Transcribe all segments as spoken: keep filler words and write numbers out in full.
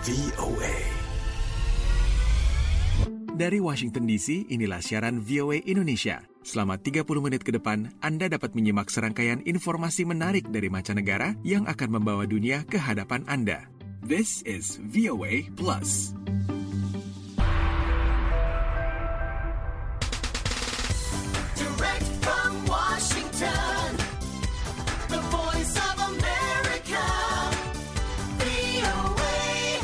V O A. Dari Washington D C, inilah siaran V O A Indonesia. Selama tiga puluh menit ke depan, Anda dapat menyimak serangkaian informasi menarik dari mancanegara yang akan membawa dunia ke hadapan Anda. This is V O A Plus. Direct from Washington, the voice of America, V O A.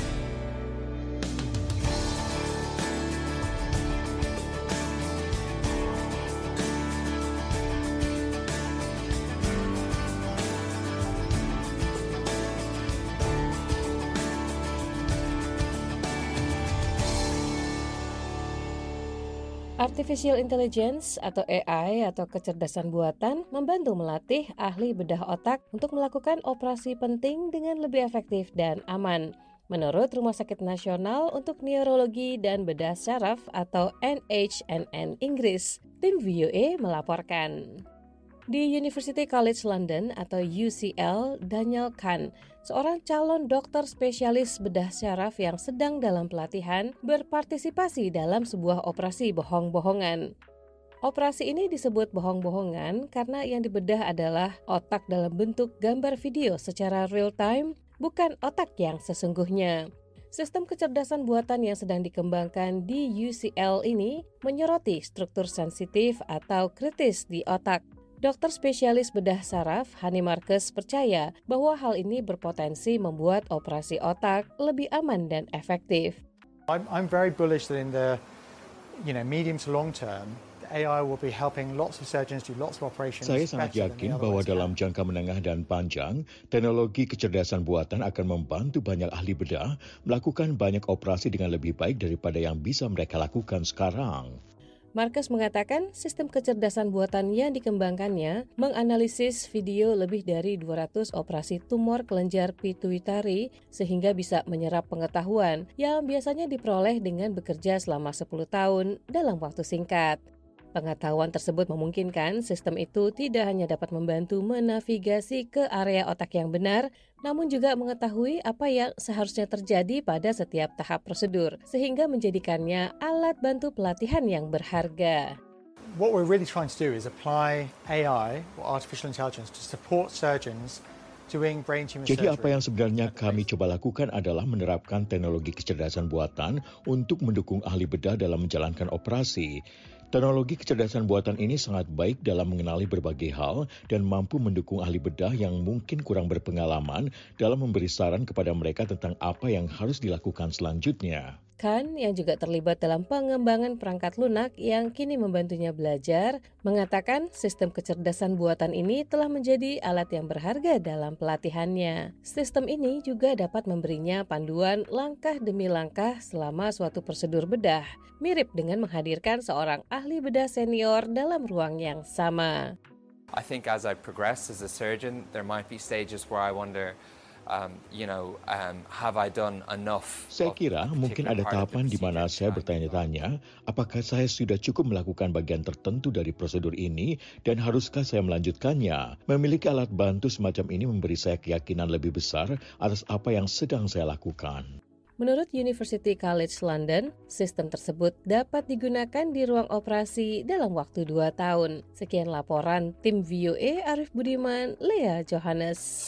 Artificial Intelligence atau A I atau kecerdasan buatan membantu melatih ahli bedah otak untuk melakukan operasi penting dengan lebih efektif dan aman. Menurut Rumah Sakit Nasional untuk Neurologi dan Bedah Syaraf atau N H N N Inggris, tim V O A melaporkan. Di University College London atau U C L, Daniel Kahn, seorang calon dokter spesialis bedah syaraf yang sedang dalam pelatihan, berpartisipasi dalam sebuah operasi bohong-bohongan. Operasi ini disebut bohong-bohongan karena yang dibedah adalah otak dalam bentuk gambar video secara real-time, bukan otak yang sesungguhnya. Sistem kecerdasan buatan yang sedang dikembangkan di U C L ini menyoroti struktur sensitif atau kritis di otak. Dokter spesialis bedah saraf, Hani Marcus, percaya bahwa hal ini berpotensi membuat operasi otak lebih aman dan efektif. I'm, I'm very bullish that in the you know, medium to long term, A I will be helping lots of surgeons do lots of operations. Saya sangat yakin bahwa dalam jangka menengah dan panjang, teknologi kecerdasan buatan akan membantu banyak ahli bedah melakukan banyak operasi dengan lebih baik daripada yang bisa mereka lakukan sekarang. Marcus mengatakan sistem kecerdasan buatan yang dikembangkannya menganalisis video lebih dari dua ratus operasi tumor kelenjar pituitari sehingga bisa menyerap pengetahuan yang biasanya diperoleh dengan bekerja selama sepuluh tahun dalam waktu singkat. Pengetahuan tersebut memungkinkan sistem itu tidak hanya dapat membantu menavigasi ke area otak yang benar, namun juga mengetahui apa yang seharusnya terjadi pada setiap tahap prosedur, sehingga menjadikannya alat bantu pelatihan yang berharga. What we're really trying to do is apply A I, or artificial intelligence, to support surgeons doing brain tumor surgery. Jadi apa yang sebenarnya kami coba lakukan adalah menerapkan teknologi kecerdasan buatan untuk mendukung ahli bedah dalam menjalankan operasi. Teknologi kecerdasan buatan ini sangat baik dalam mengenali berbagai hal dan mampu mendukung ahli bedah yang mungkin kurang berpengalaman dalam memberi saran kepada mereka tentang apa yang harus dilakukan selanjutnya. Kahn, yang juga terlibat dalam pengembangan perangkat lunak yang kini membantunya belajar, mengatakan sistem kecerdasan buatan ini telah menjadi alat yang berharga dalam pelatihannya. Sistem ini juga dapat memberinya panduan langkah demi langkah selama suatu prosedur bedah, mirip dengan menghadirkan seorang ahli bedah senior dalam ruang yang sama. I think as I progress as a surgeon, there might be stages where I wonder, Um, you know, um, have I done enough? Saya kira mungkin ada tahapan di mana saya bertanya-tanya, apakah saya sudah cukup melakukan bagian tertentu dari prosedur ini dan haruskah saya melanjutkannya? Memiliki alat bantu semacam ini memberi saya keyakinan lebih besar atas apa yang sedang saya lakukan. Menurut University College London, sistem tersebut dapat digunakan di ruang operasi dalam waktu dua tahun. Sekian laporan tim V O A Arif Budiman, Lea Johannes.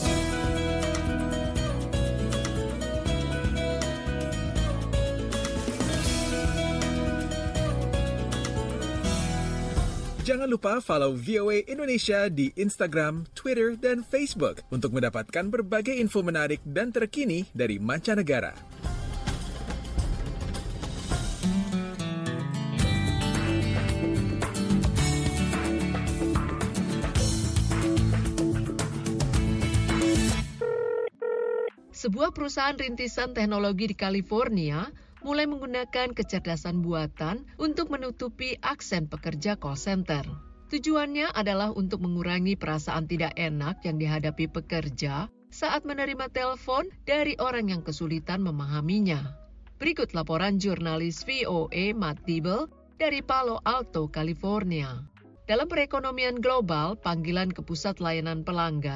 Jangan lupa follow V O A Indonesia di Instagram, Twitter, dan Facebook untuk mendapatkan berbagai info menarik dan terkini dari mancanegara. Sebuah perusahaan rintisan teknologi di California mulai menggunakan kecerdasan buatan untuk menutupi aksen pekerja call center. Tujuannya adalah untuk mengurangi perasaan tidak enak yang dihadapi pekerja saat menerima telepon dari orang yang kesulitan memahaminya. Berikut laporan jurnalis V O A Matt Dibble dari Palo Alto, California. Dalam perekonomian global, panggilan ke pusat layanan pelanggan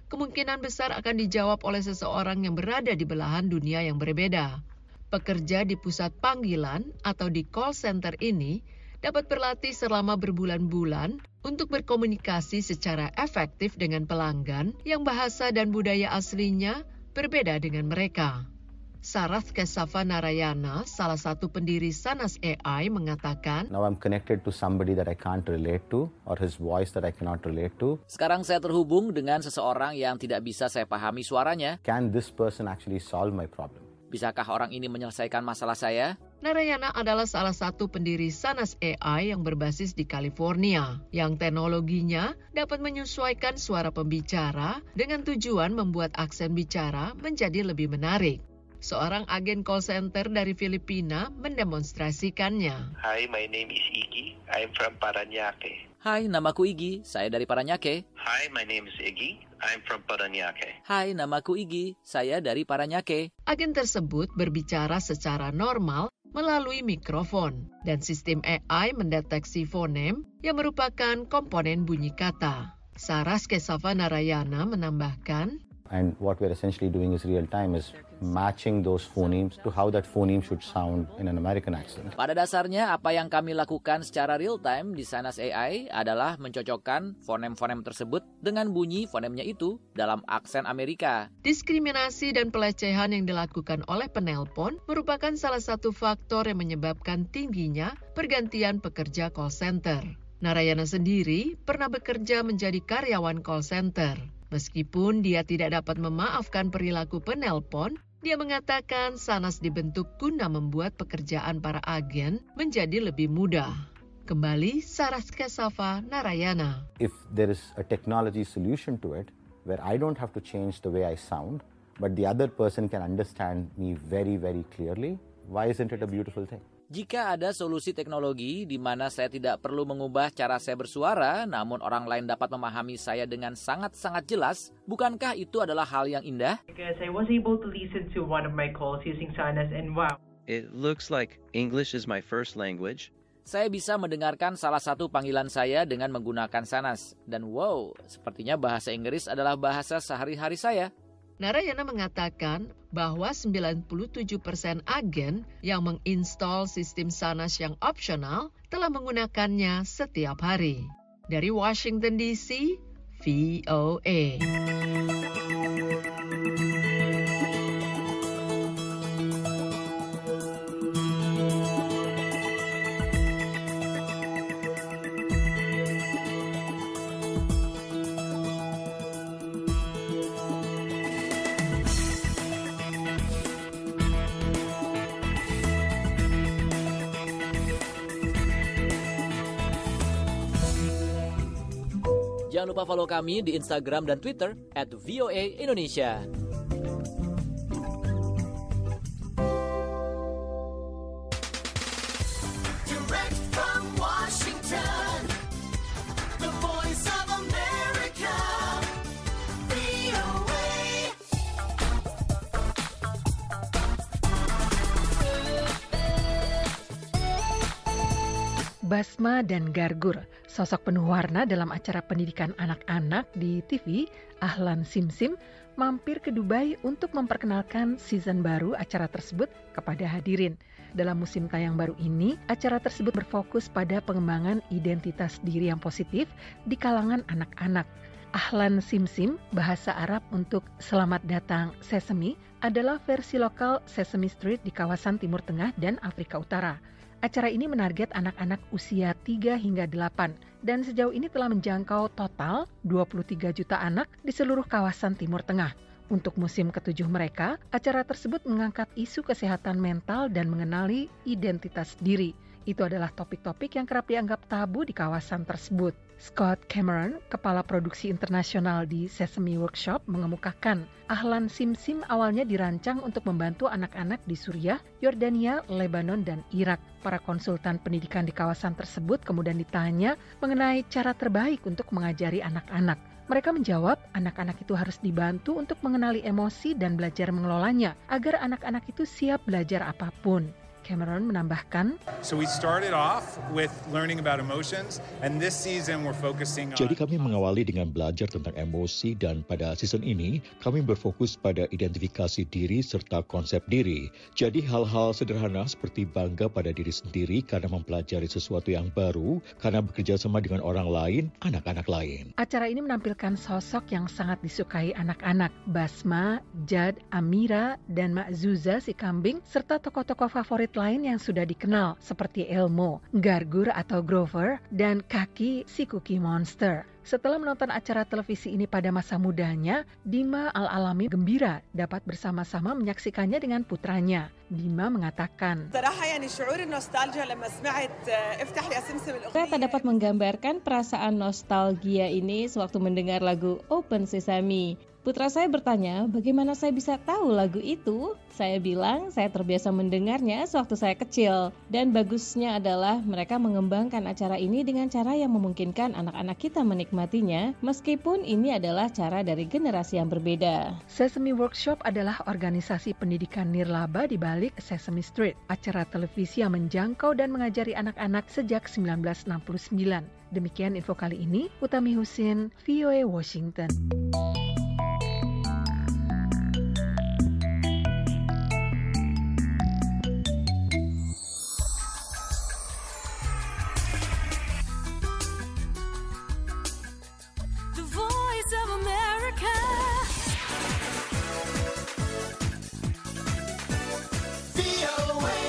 kemungkinan besar akan dijawab oleh seseorang yang berada di belahan dunia yang berbeda. Pekerja di pusat panggilan atau di call center ini dapat berlatih selama berbulan-bulan untuk berkomunikasi secara efektif dengan pelanggan yang bahasa dan budaya aslinya berbeda dengan mereka. Sarath Kesava Narayana, salah satu pendiri Sanas A I, mengatakan, Now I'm connected to somebody that I can't relate to or his voice that I cannot relate to. Sekarang saya terhubung dengan seseorang yang tidak bisa saya pahami suaranya. Can this person actually solve my problem? Bisakah orang ini menyelesaikan masalah saya? Narayana adalah salah satu pendiri Sanas A I yang berbasis di California, yang teknologinya dapat menyesuaikan suara pembicara dengan tujuan membuat aksen bicara menjadi lebih menarik. Seorang agen call center dari Filipina mendemonstrasikannya. Hi, my name is Iggy. I'm from Parañaque. Hai, namaku Iggy. Saya dari Parañaque. Hi, my name is Iggy. I'm from Parañaque. Hai, namaku Iggy. Saya dari Parañaque. Agen tersebut berbicara secara normal melalui mikrofon, dan sistem A I mendeteksi fonem yang merupakan komponen bunyi kata. Sarath Kesava Narayana menambahkan, And what we're essentially doing is real time is matching those phonemes to how that phoneme should sound in an American accent. Pada dasarnya, apa yang kami lakukan secara real time di Sanas A I adalah mencocokkan fonem-fonem tersebut dengan bunyi fonemnya itu dalam aksen Amerika. Diskriminasi dan pelecehan yang dilakukan oleh penelpon merupakan salah satu faktor yang menyebabkan tingginya pergantian pekerja call center. Narayana sendiri pernah bekerja menjadi karyawan call center. Meskipun dia tidak dapat memaafkan perilaku penelpon, dia mengatakan Sanas dibentuk guna membuat pekerjaan para agen menjadi lebih mudah. Kembali Sarath Kesava Narayana. If there is a technology solution to it, where I don't have to change the way I sound, but the other person can understand me very, very clearly, why isn't it a beautiful thing? Jika ada solusi teknologi di mana saya tidak perlu mengubah cara saya bersuara, namun orang lain dapat memahami saya dengan sangat-sangat jelas, bukankah itu adalah hal yang indah? Because I was able to listen to one of my calls using Sanas and wow. It looks like English is my first language. Saya bisa mendengarkan salah satu panggilan saya dengan menggunakan Sanas. Dan wow, sepertinya bahasa Inggris adalah bahasa sehari-hari saya. Narayana mengatakan bahwa sembilan puluh tujuh persen agen yang menginstal sistem Sanas yang opsional telah menggunakannya setiap hari. Dari Washington D C, V O A. Jangan lupa follow kami di Instagram dan Twitter at V O A Indonesia. Direct from Washington, the voice of America, V O A. Basma dan Gargur, sosok penuh warna dalam acara pendidikan anak-anak di T V, Ahlan Simsim, mampir ke Dubai untuk memperkenalkan season baru acara tersebut kepada hadirin. Dalam musim tayang baru ini, acara tersebut berfokus pada pengembangan identitas diri yang positif di kalangan anak-anak. Ahlan Simsim, bahasa Arab untuk Selamat Datang Sesame, adalah versi lokal Sesame Street di kawasan Timur Tengah dan Afrika Utara. Acara ini menarget anak-anak usia tiga hingga delapan dan sejauh ini telah menjangkau total dua puluh tiga juta anak di seluruh kawasan Timur Tengah. Untuk musim ketujuh mereka, acara tersebut mengangkat isu kesehatan mental dan mengenali identitas diri. Itu adalah topik-topik yang kerap dianggap tabu di kawasan tersebut. Scott Cameron, kepala produksi internasional di Sesame Workshop, mengemukakan Ahlan Simsim awalnya dirancang untuk membantu anak-anak di Suriah, Yordania, Lebanon, dan Irak. Para konsultan pendidikan di kawasan tersebut kemudian ditanya mengenai cara terbaik untuk mengajari anak-anak. Mereka menjawab, anak-anak itu harus dibantu untuk mengenali emosi dan belajar mengelolanya, agar anak-anak itu siap belajar apapun. Cameron menambahkan, So we started off with learning about emotions, and this season we're focusing on... Jadi kami mengawali dengan belajar tentang emosi dan pada season ini kami berfokus pada identifikasi diri serta konsep diri. Jadi hal-hal sederhana seperti bangga pada diri sendiri karena mempelajari sesuatu yang baru, karena bekerja sama dengan orang lain, anak-anak lain. Acara ini menampilkan sosok yang sangat disukai anak-anak, Basma, Jad, Amira, dan Mak Zuza si kambing, serta tokoh-tokoh favorit lain yang sudah dikenal seperti Elmo, Gargur atau Grover, dan Kaki si Cookie Monster. Setelah menonton acara televisi ini pada masa mudanya, Dima Al-Alami gembira dapat bersama-sama menyaksikannya dengan putranya. Dima mengatakan, Saya tak dapat menggambarkan perasaan nostalgia ini sewaktu mendengar lagu Open Sesame. Putra saya bertanya, bagaimana saya bisa tahu lagu itu? Saya bilang, saya terbiasa mendengarnya sewaktu saya kecil. Dan bagusnya adalah mereka mengembangkan acara ini dengan cara yang memungkinkan anak-anak kita menikmatinya, meskipun ini adalah cara dari generasi yang berbeda. Sesame Workshop adalah organisasi pendidikan nirlaba di balik Sesame Street, acara televisi yang menjangkau dan mengajari anak-anak sejak sembilan belas enam puluh sembilan. Demikian info kali ini, Utami Husin, V O A Washington. The voice of America. V O A.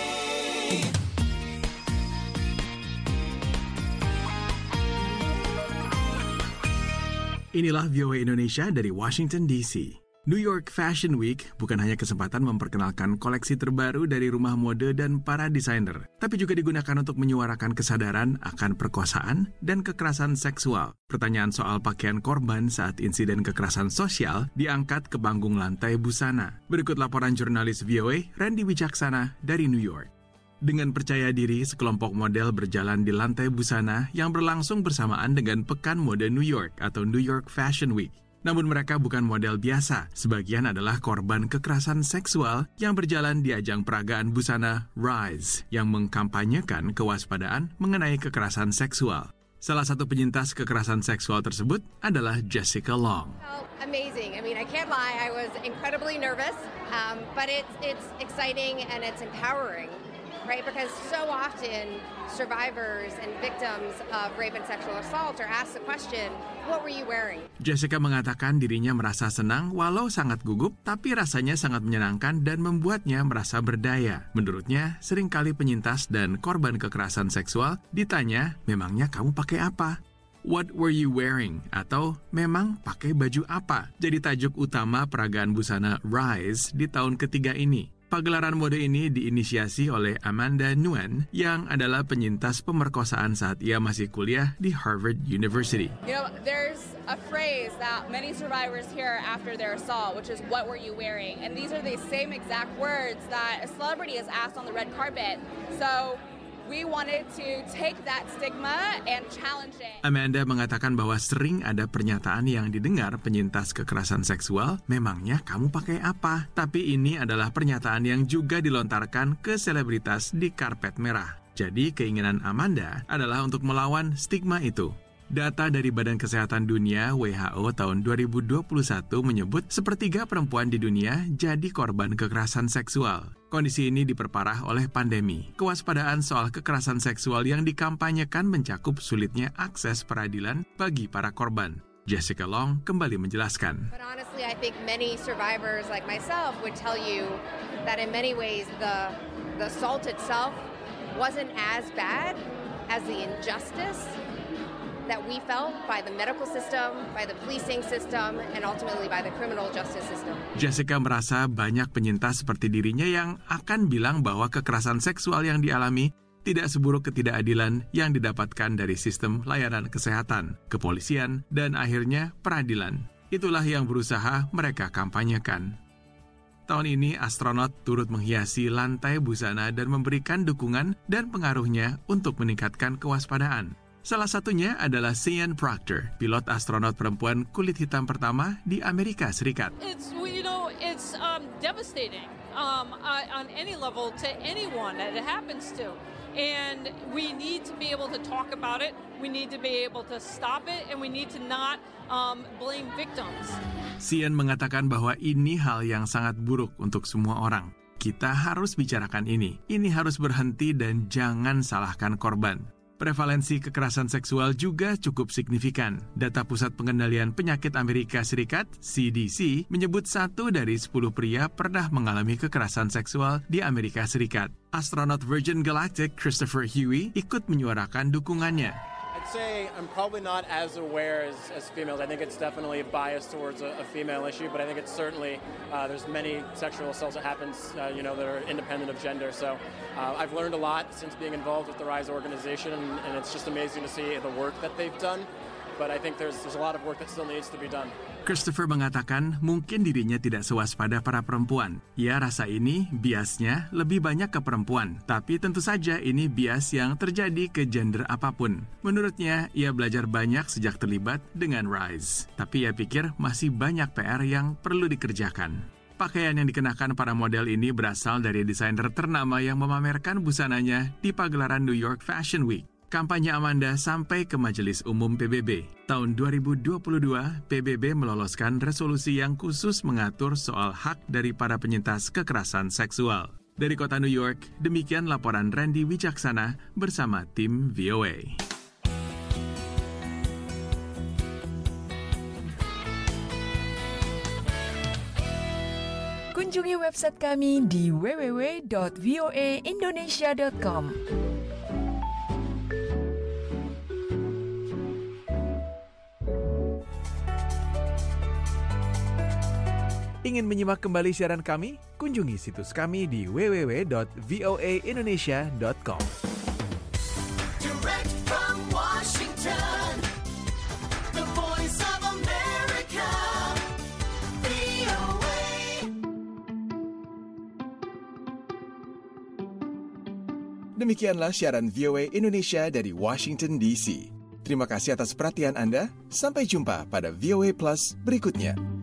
Inilah V O A Indonesia dari Washington D C. New York Fashion Week bukan hanya kesempatan memperkenalkan koleksi terbaru dari rumah mode dan para desainer, tapi juga digunakan untuk menyuarakan kesadaran akan perkosaan dan kekerasan seksual. Pertanyaan soal pakaian korban saat insiden kekerasan sosial diangkat ke panggung lantai busana. Berikut laporan jurnalis V O A, Randy Wicaksana dari New York. Dengan percaya diri, sekelompok model berjalan di lantai busana yang berlangsung bersamaan dengan Pekan Mode New York atau New York Fashion Week. Namun mereka bukan model biasa, sebagian adalah korban kekerasan seksual yang berjalan di ajang peragaan busana Rise yang mengkampanyekan kewaspadaan mengenai kekerasan seksual. Salah satu penyintas kekerasan seksual tersebut adalah Jessica Long. Amazing. I mean, I can't lie. I was incredibly nervous, um, but it's it's exciting and it's empowering. Right, because so often survivors and victims of rape and sexual assault are asked the question, what were you wearing? Jessica mengatakan dirinya merasa senang walau sangat gugup, tapi rasanya sangat menyenangkan dan membuatnya merasa berdaya. Menurutnya, seringkali penyintas dan korban kekerasan seksual ditanya, memangnya kamu pakai apa? What were you wearing? Atau memang pakai baju apa? Jadi tajuk utama peragaan busana Rise di tahun ketiga ini. Pagelaran mode ini diinisiasi oleh Amanda Nguyen yang adalah penyintas pemerkosaan saat ia masih kuliah di Harvard University. You know, there's a phrase that many survivors hear after their assault, which is, what were you wearing? And these are the same exact words that a celebrity is asked on the red carpet. So we wanted to take that stigma and challenge it. Amanda mengatakan bahwa sering ada pernyataan yang didengar penyintas kekerasan seksual, memangnya kamu pakai apa? Tapi ini adalah pernyataan yang juga dilontarkan ke selebritas di karpet merah. Jadi keinginan Amanda adalah untuk melawan stigma itu. Data dari Badan Kesehatan Dunia W H O tahun dua ribu dua puluh satu menyebut sepertiga perempuan di dunia jadi korban kekerasan seksual. Kondisi ini diperparah oleh pandemi. Kewaspadaan soal kekerasan seksual yang dikampanyekan mencakup sulitnya akses peradilan bagi para korban. Jessica Long kembali menjelaskan. But honestly, I think many survivors like myself would tell you that in many ways the the assault itself wasn't as bad as the injustice that we felt by the medical system, by the policing system, and ultimately by the criminal justice system. Jessica merasa banyak penyintas seperti dirinya yang akan bilang bahwa kekerasan seksual yang dialami tidak seburuk ketidakadilan yang didapatkan dari sistem layanan kesehatan, kepolisian, dan akhirnya peradilan. Itulah yang berusaha mereka kampanyekan. Tahun ini, astronot turut menghiasi lantai busana dan memberikan dukungan dan pengaruhnya untuk meningkatkan kewaspadaan. Salah satunya adalah Sian Proctor, pilot astronot perempuan kulit hitam pertama di Amerika Serikat. It's, you know, it's um, devastating um, uh, on any level to anyone that it happens to. And we need to be able to talk about it, we need to be able to stop it, and we need to not um, blame victims. Sian mengatakan bahwa ini hal yang sangat buruk untuk semua orang. Kita harus bicarakan ini. Ini harus berhenti dan jangan salahkan korban. Prevalensi kekerasan seksual juga cukup signifikan. Data Pusat Pengendalian Penyakit Amerika Serikat, C D C, menyebut satu dari sepuluh pria pernah mengalami kekerasan seksual di Amerika Serikat. Astronot Virgin Galactic Christopher Huey ikut menyuarakan dukungannya. I'd say I'm probably not as aware as, as females. I think it's definitely biased towards a, a female issue, but I think it's certainly, uh, there's many sexual assaults that happens, uh, you know, that are independent of gender. So uh, I've learned a lot since being involved with the RISE organization, and, and it's just amazing to see the work that they've done. But I think there's, there's a lot of work that still needs to be done. Christopher mengatakan mungkin dirinya tidak sewaspada para perempuan. Ia rasa ini biasnya lebih banyak ke perempuan, tapi tentu saja ini bias yang terjadi ke gender apapun. Menurutnya, ia belajar banyak sejak terlibat dengan RISE. Tapi ia pikir masih banyak P R yang perlu dikerjakan. Pakaian yang dikenakan para model ini berasal dari desainer ternama yang memamerkan busananya di pagelaran New York Fashion Week. Kampanye Amanda sampai ke Majelis Umum P B B. Tahun dua ribu dua puluh dua, P B B meloloskan resolusi yang khusus mengatur soal hak dari para penyintas kekerasan seksual. Dari kota New York, demikian laporan Randy Wijaksana bersama tim V O A. Kunjungi website kami di w w w dot v o a indonesia dot com. Ingin menyimak kembali siaran kami? Kunjungi situs kami di w w w dot v o a indonesia dot com. Direct from Washington, the voice of America, V O A. Demikianlah siaran V O A Indonesia dari Washington D C. Terima kasih atas perhatian Anda. Sampai jumpa pada V O A Plus berikutnya.